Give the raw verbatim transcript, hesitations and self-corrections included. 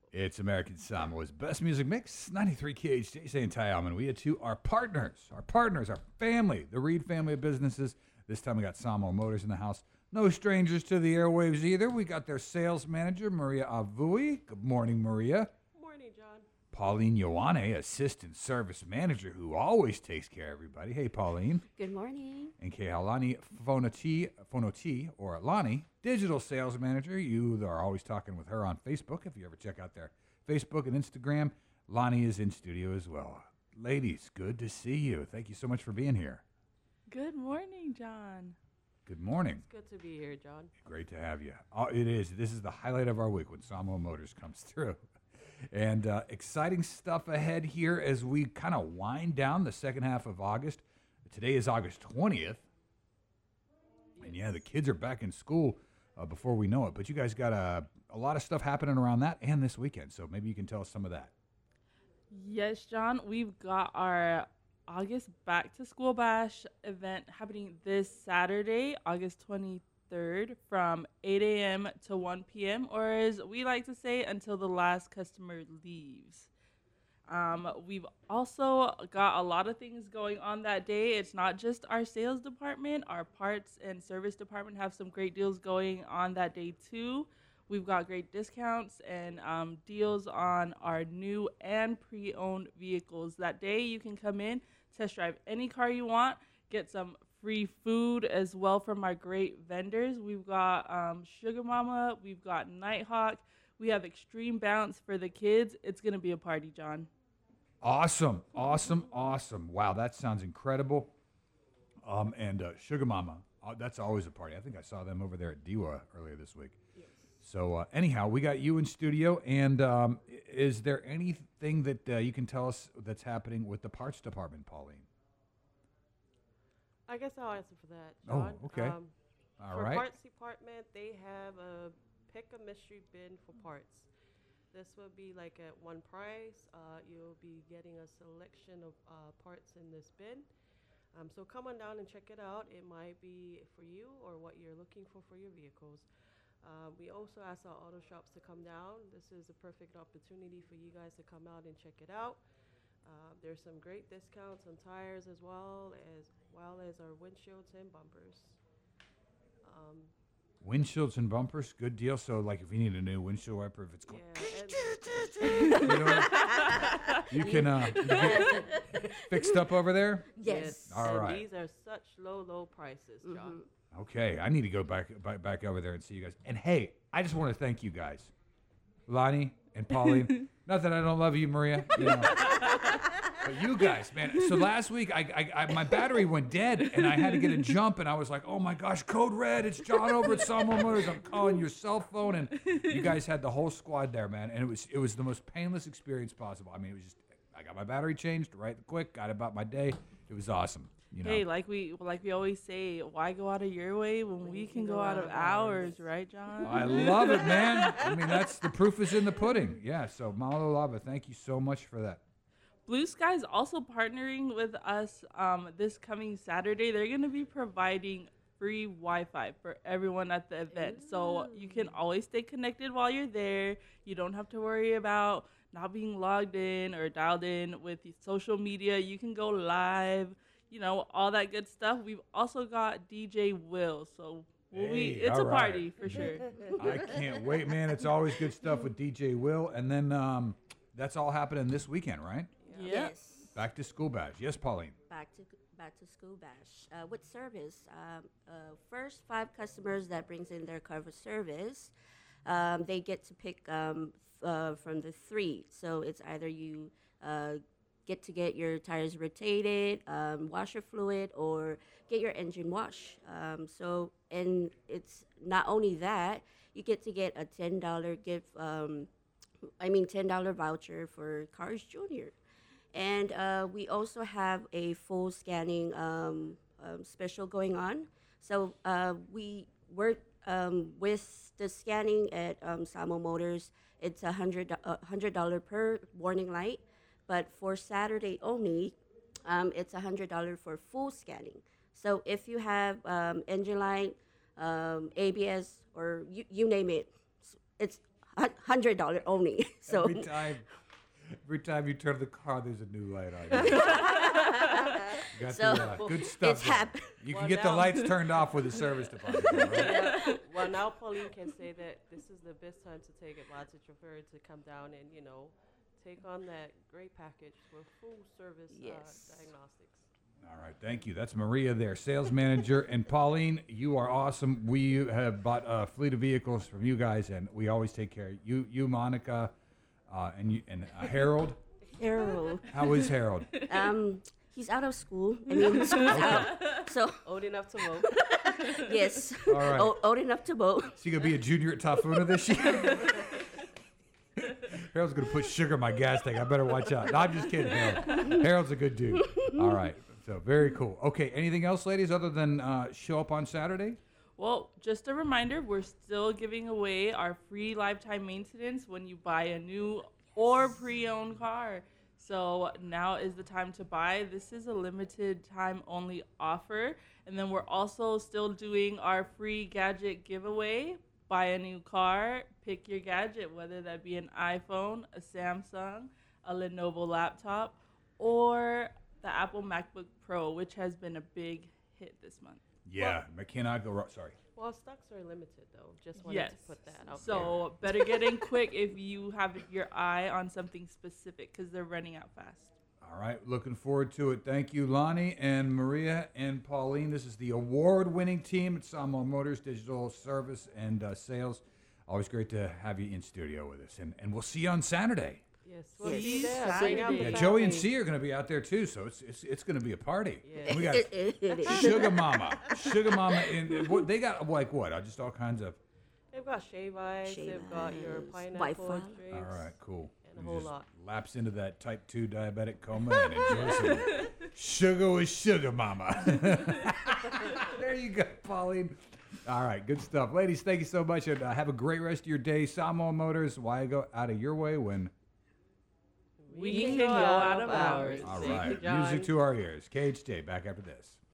It's American Samoa's best music mix, ninety-three K H J, saying Ty Alman. We had two, our partners, our partners, our family, the Reed family of businesses. This time we got Samoa Motors in the house. No strangers to the airwaves either. We got their sales manager, Maria Avui. Good morning, Maria. Morning, John. Pauline Ioane, assistant service manager who always takes care of everybody. Hey, Pauline. Good morning. And Kehalani Fonoti, Fonoti, or Lani, digital sales manager. You are always talking with her on Facebook. If you ever check out their Facebook and Instagram, Lani is in studio as well. Ladies, good to see you. Thank you so much for being here. Good morning, John. Good morning. It's good to be here, John. Great to have you. Oh, it is. This is the highlight of our week when Samoa Motors comes through. And uh, exciting stuff ahead here as we kind of wind down the second half of August. Today is August twentieth. And yeah, the kids are back in school uh, before we know it. But you guys got a, a lot of stuff happening around that and this weekend. So maybe you can tell us some of that. Yes, John, we've got our August Back to School Bash event happening this Saturday, August twenty-third, from eight a.m. to one p.m., or as we like to say, until the last customer leaves. Um, we've also got a lot of things going on that day. It's not just our sales department. Our parts and service department have some great deals going on that day, too. We've got great discounts and um, deals on our new and pre-owned vehicles. That day, you can come in, test drive any car you want, get some free food as well from our great vendors. We've got um, Sugar Mama, we've got Nighthawk, we have Extreme Bounce for the kids. It's going to be a party, John. Awesome, awesome, awesome. Wow, that sounds incredible. Um, and uh, Sugar Mama, uh, that's always a party. I think I saw them over there at Diwa earlier this week. Yes. So uh, anyhow, we got you in studio, and um, is there anything that uh, you can tell us that's happening with the parts department, Pauline? I guess I'll answer for that, John. Oh, okay. Um, All for right. parts department, they have a pick a mystery bin for parts. This will be like at one price. Uh, you'll be getting a selection of uh, parts in this bin. Um, so come on down and check it out. It might be for you or what you're looking for for your vehicles. Uh, we also ask our auto shops to come down. This is a perfect opportunity for you guys to come out and check it out. Uh, there's some great discounts on tires as well as well as our windshields and bumpers. Um, Windshields and bumpers, good deal. So, like, if you need a new windshield wiper, if it's going, yeah, you, know, you can uh, you get fixed up over there. Yes. All and right. these are such low, low prices, John. Okay, I need to go back, back back over there and see you guys. And hey, I just want to thank you guys, Lonnie and Pauline. Not that I don't love you, Maria. You know. But you guys, man. So last week, I, I, I my battery went dead, and I had to get a jump, and I was like, "Oh my gosh, code red! It's John over at Samoa Motors. I'm calling your cell phone." And you guys had the whole squad there, man. And it was it was the most painless experience possible. I mean, it was just I got my battery changed right quick, got about my day. It was awesome. You know. Hey, like we like we always say, why go out of your way when we can go out of ours, right, John? I love it, man. I mean, that's the proof is in the pudding. Yeah. So Malo Lava, thank you so much for that. Blue Sky's also partnering with us um, this coming Saturday. They're going to be providing free Wi-Fi for everyone at the event. Ooh. So you can always stay connected while you're there. You don't have to worry about not being logged in or dialed in with social media. You can go live, you know, all that good stuff. We've also got D J Will. So we'll hey, be, it's a right. party for sure. I can't wait, man. It's always good stuff with D J Will. And then um, that's all happening this weekend, right? Yeah. Yes. Back to school bash. Yes, Pauline. Back to back to school bash uh, with service. Um, uh, first five customers that brings in their cover service, um, they get to pick um, th- uh, from the three. So it's either you uh, get to get your tires rotated, um, washer fluid, or get your engine wash. Um, so and it's not only that, you get to get a ten dollar gift. Um, I mean ten dollar voucher for Cars Junior. And uh, we also have a full scanning um, um, special going on. So uh, we work um, with the scanning at um, Samoa Motors. It's a hundred uh, hundred dollar per warning light, but for Saturday only, um, it's a hundred dollar for full scanning. So if you have um, engine light, um, A B S, or you, you name it, it's a hundred dollar only. So Every time, every time you turn the car, there's a new light on. You got So, the, uh, good stuff. it's there. hap- You can Well, get the now- lights turned off with the service department. all right? Yeah. Well, now Pauline can say that this is the best time to take advantage of her to come down and, you know, take on that great package for full service Yes. uh, diagnostics. All right, thank you. That's Maria there, sales manager. And Pauline, you are awesome. We have bought a fleet of vehicles from you guys, and we always take care of you, you Monica, uh, and you, and uh, Harold. Harold, How is Harold? um, he's out of school. I mean, school's out. So Old enough to vote. yes, All right. o- old enough to vote. Is he gonna be a junior at Tafuna this year? Harold's gonna put sugar in my gas tank. I better watch out. No, I'm just kidding, Harold. Harold's a good dude. All right. So very cool. Okay. Anything else, ladies, other than uh, show up on Saturday? Well, just a reminder, we're still giving away our free lifetime maintenance when you buy a new or pre-owned car. So now is the time to buy. This is a limited time only offer. And then we're also still doing our free gadget giveaway. Buy a new car, pick your gadget, whether that be an iPhone, a Samsung, a Lenovo laptop, or the Apple MacBook Pro, which has been a big hit this month. Yeah. McKenna, go. Ro- Sorry. Well, stocks are limited, though. Just wanted Yes. to put that out So better get in quick if you have your eye on something specific because they're running out fast. All right, looking forward to it. Thank you, Lonnie and Maria and Pauline. This is the award-winning team at Samo Motors Digital Service and uh, Sales. Always great to have you in studio with us, and and we'll see you on Saturday. there. Yes, we'll Yes. see you there. Bring out the Yeah, Yeah, Joey and family. C are going to be out there too, so it's it's, it's going to be a party. Yeah. And we got It- it- it is. Sugar Mama, Sugar Mama, and and what they got like what? Uh, just all kinds of. They've got shave ice. Shave They've got your ice, pineapple Wi-Fi. drinks. All right, cool. And a You whole just lot. Lapse into that type two diabetic coma and enjoy some sugar with Sugar Mama. There you go, Pauline. All right, good stuff. Ladies, thank you so much, and uh, have a great rest of your day. Samo Motors, why go out of your way when... We can go out of ours. All Thank you, right, John. music to our ears. K H J, back after this.